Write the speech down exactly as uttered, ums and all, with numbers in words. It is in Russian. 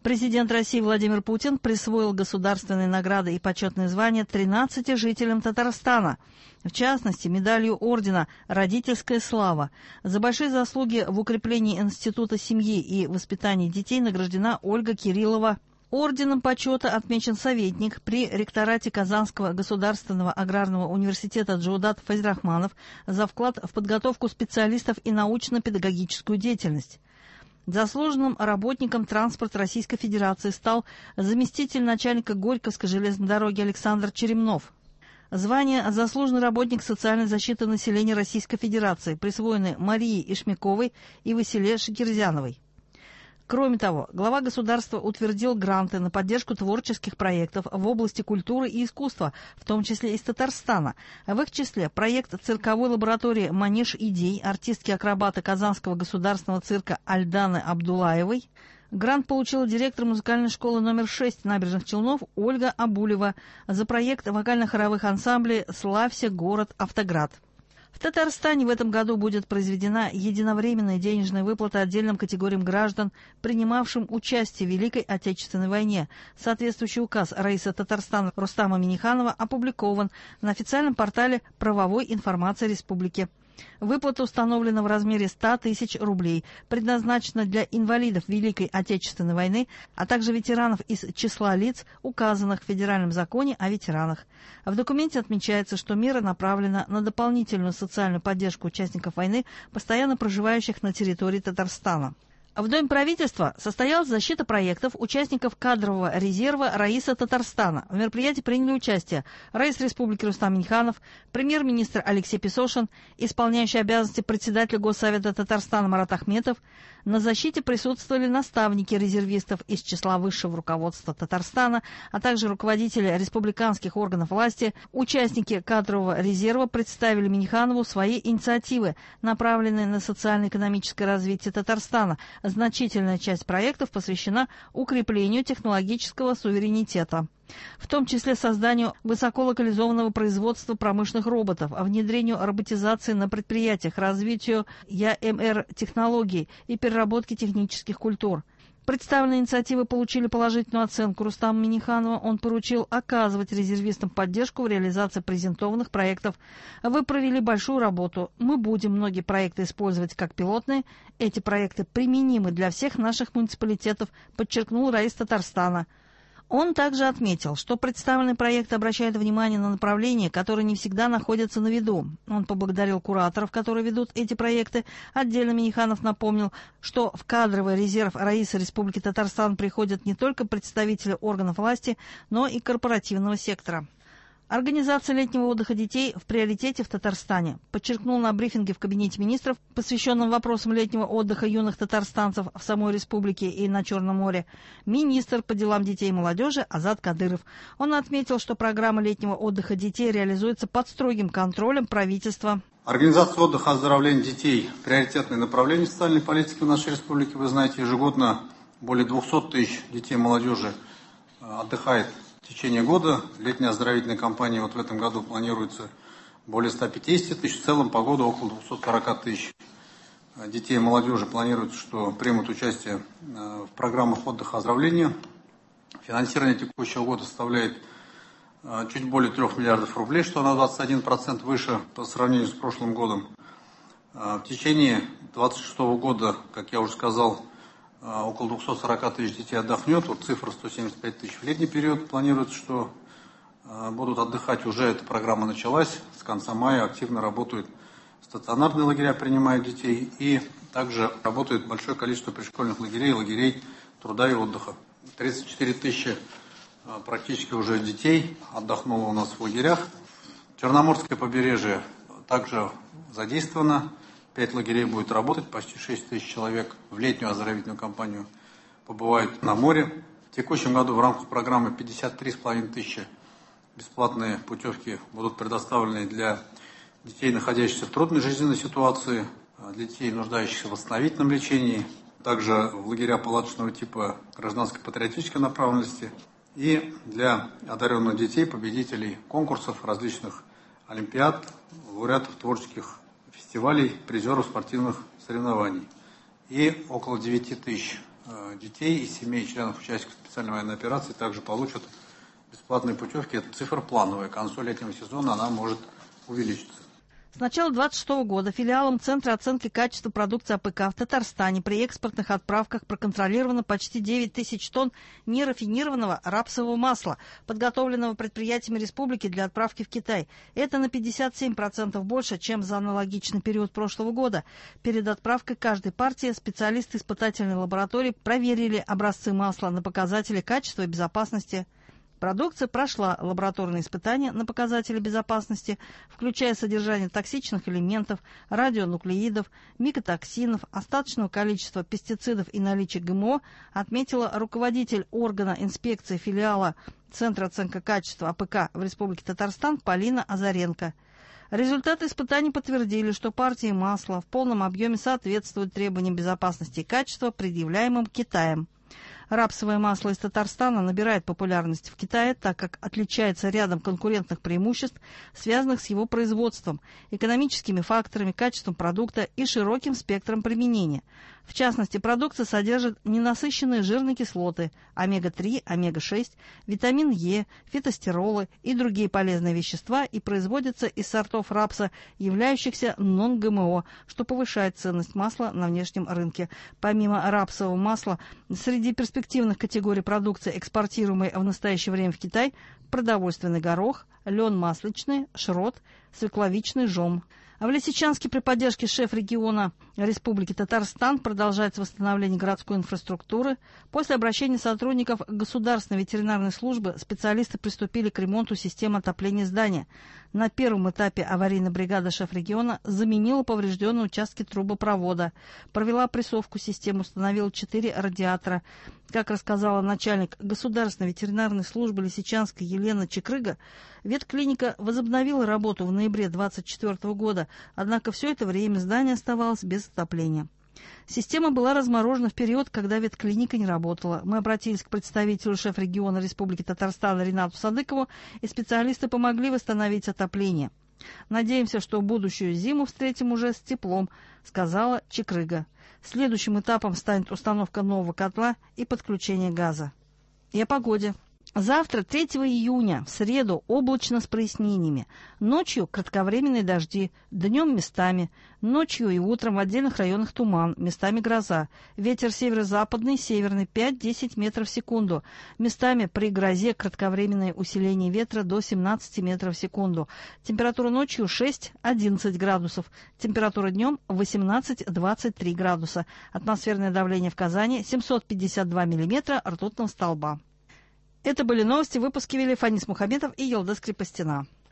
Президент России Владимир Путин присвоил государственные награды и почетные звания тринадцати жителям Татарстана. В частности, медалью ордена «Родительская слава». За большие заслуги в укреплении Института семьи и воспитании детей награждена Ольга Кириллова. Орденом почета отмечен советник при ректорате Казанского государственного аграрного университета Джаудат Фазирахманов за вклад в подготовку специалистов и научно-педагогическую деятельность. Заслуженным работником транспорта Российской Федерации стал заместитель начальника Горьковской железной дороги Александр Черемнов. Звание «Заслуженный работник социальной защиты населения Российской Федерации» присвоены Марии Ишмяковой и Василе Шакирзяновой. Кроме того, глава государства утвердил гранты на поддержку творческих проектов в области культуры и искусства, в том числе из Татарстана. В их числе проект цирковой лаборатории «Манеж идей» артистки-акробата Казанского государственного цирка Альданы Абдулаевой. Грант получила директор музыкальной школы номер шесть Набережных Челнов Ольга Абулева за проект вокально-хоровых ансамблей «Славься, город, Автоград». В Татарстане в этом году будет произведена единовременная денежная выплата отдельным категориям граждан, принимавшим участие в Великой Отечественной войне. Соответствующий указ Раисы Татарстана Рустама Минниханова опубликован на официальном портале правовой информации республики. Выплата установлена в размере ста тысяч рублей, предназначена для инвалидов Великой Отечественной войны, а также ветеранов из числа лиц, указанных в Федеральном законе о ветеранах. В документе отмечается, что мера направлена на дополнительную социальную поддержку участников войны, постоянно проживающих на территории Татарстана. В Доме правительства состоялась защита проектов участников кадрового резерва Раиса Татарстана. В мероприятии приняли участие Раис Республики Рустам Минниханов, премьер-министр Алексей Песошин, исполняющий обязанности председателя Госсовета Татарстана Марат Ахметов. На защите присутствовали наставники резервистов из числа высшего руководства Татарстана, а также руководители республиканских органов власти. Участники кадрового резерва представили Минниханову свои инициативы, направленные на социально-экономическое развитие Татарстана. Значительная часть проектов посвящена укреплению технологического суверенитета, в том числе созданию высоколокализованного производства промышленных роботов, внедрению роботизации на предприятиях, развитию Я Эм Эр-технологий и переработке технических культур. Представленные инициативы получили положительную оценку Рустама Минниханова. Он поручил оказывать резервистам поддержку в реализации презентованных проектов. Вы провели большую работу. Мы будем многие проекты использовать как пилотные. Эти проекты применимы для всех наших муниципалитетов, подчеркнул Раис Татарстана. Он также отметил, что представленный проект обращает внимание на направления, которые не всегда находятся на виду. Он поблагодарил кураторов, которые ведут эти проекты. Отдельно Минниханов напомнил, что в кадровый резерв Раисы Республики Татарстан приходят не только представители органов власти, но и корпоративного сектора. Организация летнего отдыха детей в приоритете в Татарстане, подчеркнул на брифинге в Кабинете министров, посвященном вопросам летнего отдыха юных татарстанцев в самой республике и на Черном море, министр по делам детей и молодежи Азат Кадыров. Он отметил, что программа летнего отдыха детей реализуется под строгим контролем правительства. Организация отдыха и оздоровления детей – приоритетное направление социальной политики в нашей республике. Вы знаете, ежегодно более двухсот тысяч детей и молодежи отдыхает в течение года. Летняя оздоровительная кампания вот в этом году планируется более ста пятидесяти тысяч. В целом по году около двухсот сорока тысяч детей и молодежи планируется, что примут участие в программах отдыха и оздоровления. Финансирование текущего года составляет чуть более трёх миллиардов рублей, что на двадцать один процент выше по сравнению с прошлым годом. В течение две тысячи двадцать шестого года, как я уже сказал, около двухсот сорока тысяч детей отдохнет. Вот цифра сто семьдесят пять тысяч в летний период. Планируется, что будут отдыхать. Уже эта программа началась. С конца мая активно работают стационарные лагеря, принимают детей. И также работает большое количество пришкольных лагерей, лагерей труда и отдыха. тридцать четыре тысячи практически уже детей отдохнуло у нас в лагерях. Черноморское побережье также задействовано. Пять лагерей будет работать, почти шесть тысяч человек в летнюю оздоровительную кампанию побывают на море. В текущем году в рамках программы пятьдесят три с половиной тысячи бесплатные путевки будут предоставлены для детей, находящихся в трудной жизненной ситуации, для детей, нуждающихся в восстановительном лечении, также в лагеря палаточного типа гражданской патриотической направленности и для одаренных детей, победителей конкурсов, различных олимпиад, лауреатов творческих фестивалей, призеров спортивных соревнований. И около девяти тысяч детей и семей членов участников специальной военной операции также получат бесплатные путевки. Это цифра плановая. К концу летнего сезона она может увеличиться. С начала две тысячи двадцать шестого года филиалом Центра оценки качества продукции АПК в Татарстане при экспортных отправках проконтролировано почти девять тысяч тонн нерафинированного рапсового масла, подготовленного предприятиями республики для отправки в Китай. Это на пятьдесят семь процентов больше, чем за аналогичный период прошлого года. Перед отправкой каждой партии специалисты испытательной лаборатории проверили образцы масла на показатели качества и безопасности. Продукция прошла лабораторные испытания на показатели безопасности, включая содержание токсичных элементов, радионуклеидов, микотоксинов, остаточного количества пестицидов и наличие ГМО, отметила руководитель органа инспекции филиала Центра оценки качества АПК в Республике Татарстан Полина Азаренко. Результаты испытаний подтвердили, что партии масла в полном объеме соответствуют требованиям безопасности и качества, предъявляемым Китаем. Рапсовое масло из Татарстана набирает популярность в Китае, так как отличается рядом конкурентных преимуществ, связанных с его производством, экономическими факторами, качеством продукта и широким спектром применения. В частности, продукция содержит ненасыщенные жирные кислоты, омега три, омега шесть, витамин Е, фитостеролы и другие полезные вещества и производится из сортов рапса, являющихся нон-ГМО, что повышает ценность масла на внешнем рынке. Помимо рапсового масла, среди перспективных категорий продукции, экспортируемой в настоящее время в Китай, продовольственный горох, лен масличный, шрот, свекловичный жом. А в Лисичанске при поддержке шеф-региона Республики Татарстан продолжается восстановление городской инфраструктуры. После обращения сотрудников Государственной ветеринарной службы специалисты приступили к ремонту системы отопления здания. На первом этапе аварийная бригада шеф-региона заменила поврежденные участки трубопровода, провела прессовку системы, установила четыре радиатора. Как рассказала начальник Государственной ветеринарной службы Лисичанска Елена Чекрыга, ветклиника возобновила работу в ноябре две тысячи двадцать четвёртого года, однако все это время здание оставалось без отопления. Система была разморожена в период, когда ветклиника не работала. Мы обратились к представителю шеф-региона Республики Татарстан Ринату Садыкову, и специалисты помогли восстановить отопление. «Надеемся, что будущую зиму встретим уже с теплом», — сказала Чекрыга. Следующим этапом станет установка нового котла и подключение газа. И о погоде. Завтра, третьего июня, в среду, облачно с прояснениями. Ночью кратковременные дожди, днем местами. Ночью и утром в отдельных районах туман, местами гроза. Ветер северо-западный, северный пять-десять метров в секунду. Местами при грозе кратковременное усиление ветра до семнадцати метров в секунду. Температура ночью шесть-одиннадцать градусов. Температура днем восемнадцать-двадцать три градуса. Атмосферное давление в Казани семьсот пятьдесят два миллиметра ртутного столба. Это были новости, выпуски вели Фанис Мухаметов и Елдас Крепостина.